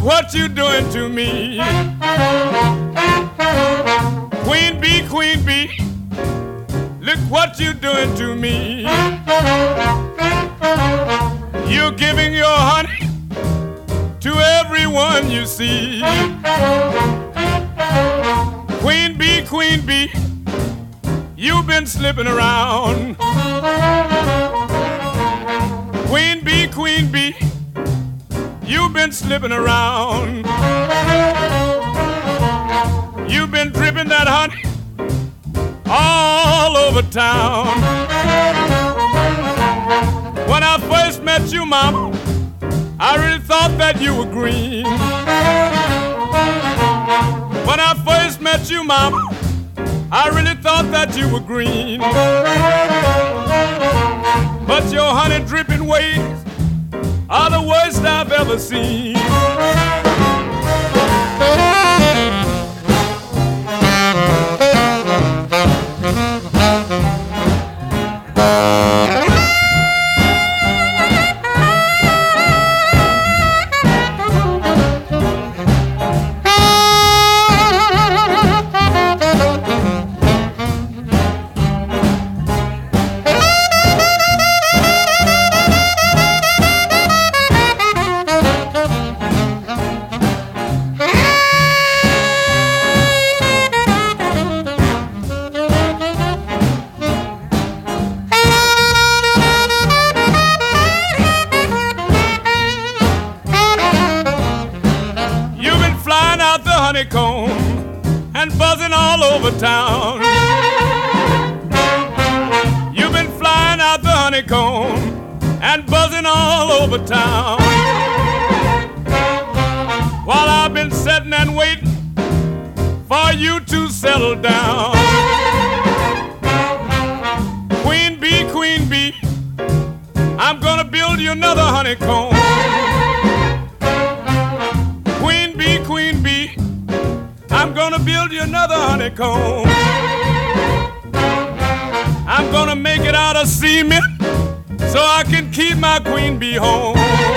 what you doing to me. Queen bee, look what you doing to me. You're giving your honey to everyone you see. Queen bee, you've been slipping around. Queen bee, you've been slipping around. You've been dripping that honey all over town. When I first met you, mama, I really thought that you were green. When I first met you, mama, I really thought that you were green. But your honey dripping ways are the worst I've ever seen. Honeycomb and buzzing all over town. You've been flying out the honeycomb and buzzing all over town. While I've been sitting and waiting for you to settle down. Queen bee, I'm gonna build you another honeycomb. Queen bee, I'm gonna build you another honeycomb. I'm gonna make it out of cement so I can keep my queen bee home.